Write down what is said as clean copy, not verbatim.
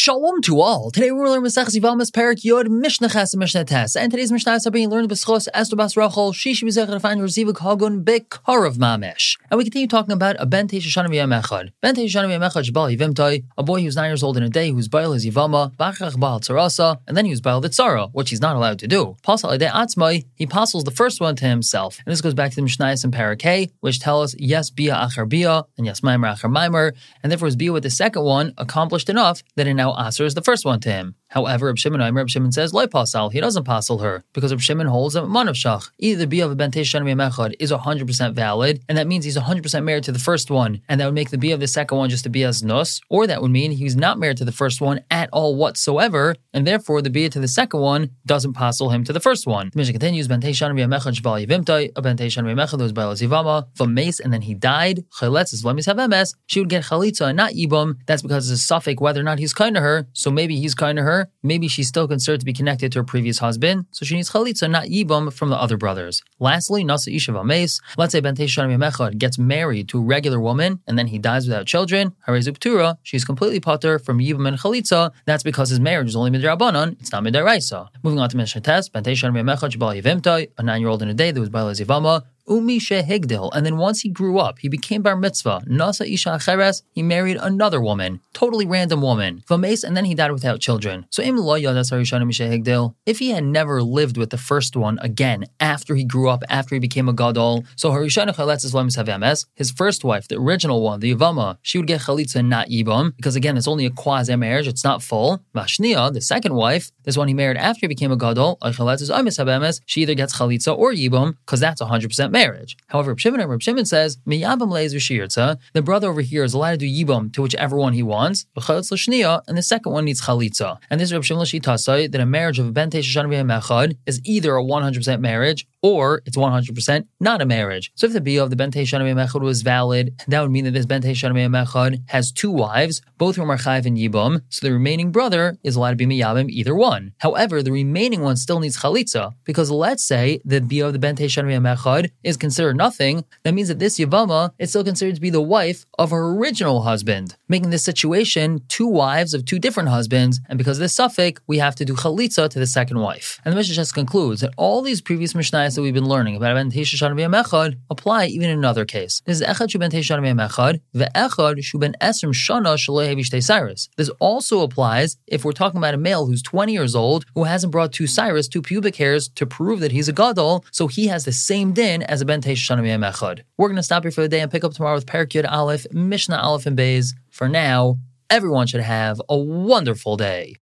Shalom to all. Today we're learning Maseches Yevamos Perek Yod Mishnah Ches and Mishnah Tes. And today's Mishnah is being learned b'schos Esther Bas Rachel Shishi B'zechar to find Zivug Hagun Bekarav Mamesh. And we continue talking about a Ben Teish Shana V'Yam Echad. Ben Teish Shana V'Yam Echad Shebal Yivimtai, a boy who's 9 years old in a day who's Baal his Yivama, Bachach Baal Tzarasa, and then he was Baal the Tzara, which he's not allowed to do. Pasal Adei Atzmai, he passes the first one to himself. And this goes back to the Mishnayos and Perek Hey, which tell us yes Bia Achar Bia and yes Maimer Achar Maimer, and therefore his Bia with the second one accomplished enough that it now answers the first one to him. However, Reb Shimon says, Loi pasal, he doesn't pasal her, because Reb Shimon holds that Manav Shach, either the Bia of a Ben Teish Shana V'Yam Echad is 100% valid, and that means he's 100% married to the first one, and that would make the Bia of the second one just a Bia as Nus, or that would mean he's not married to the first one at all whatsoever, and therefore the Bia to the second one doesn't pasal him to the first one. The Mishnah continues, Ben Teish Shana V'Yam Echad Shebal Yivimtai, a Ben Teish Shana V'Yam Echad who was Baal Zivama, from mace, and then he died, Chaletz is V'lemis Havemes, she would get Chalitza and not Yibam. That's because it's a suffix whether or not he's kind to her, so maybe he's kind to her, maybe she's still considered to be connected to her previous husband, so she needs chalitza, not yibam, from the other brothers. Lastly, nasa isha v'meis. Let's say Ben Teish Shana V'Yam Echad gets married to a regular woman, and then he dies without children. Harei Zuptura, she's completely patur from yibam and chalitza. That's because his marriage is only midrabanan, it's not midaraisa. Moving on to Mishnah Tes, Ben Teish Shana V'Yam Echad Shebal Yivimtai, a 9-year-old in a day that was Baal Zivama. Umi Shehigdil, and then once he grew up, he became bar mitzvah. Nasa isha acheres, he married another woman, totally random woman. V'meis, and then he died without children. So im lo yadas harishana mishehigdil, if he had never lived with the first one again after he grew up, after he became a gadol, so harishana chaletz is lemis havemes, his first wife, the original one, the Yivama, she would get chalitza and not yibam, because again, it's only a quasi marriage, it's not full. Mashnia, the second wife, this one he married after he became a gadol, chaletz is amis havemes, she either gets chalitza or yibam, because that's 100% marriage. However, Reb Shimon says, the brother over here is allowed to do yibam to whichever one he wants, and the second one needs chalitza. And this is Reb Shimon L'Shita that a marriage of a Ben Teish Shana V'Yam Echad is either a 100% marriage or it's 100% not a marriage. So if the Bia of the Ben Teish Shana V'Yam Echad was valid, that would mean that this Ben Teish Shana V'Yam Echad has 2 wives, both whom are chayiv and yibam, so the remaining brother is allowed to be miyabim either one. However, the remaining one still needs chalitza, because let's say the Bia of the Ben Teish Shana V'Yam Echad is considered nothing, that means that this Yavama is still considered to be the wife of her original husband, making this situation 2 wives of 2 different husbands, and because of this suffix, we have to do chalitza to the second wife. And the Mishnah just concludes that all these previous Mishnayos that we've been learning about Ben Teish Shana V'Yam Echad apply even in another case. This is Echad Shu Ben Teish Shana V'Yam Echad, Ve'echad Shu Ben Esrim Shana Shelo Hevi Shtei Cyrus. This also applies if we're talking about a male who's 20 years old who hasn't brought 2 cyrus, 2 pubic hairs to prove that he's a gadol, so he has the same din as a Ben Teish Shana V'Yam Echad. We're going to stop here for the day and pick up tomorrow with Perek Yod Aleph, Mishnah Aleph and Beis. For now, everyone should have a wonderful day.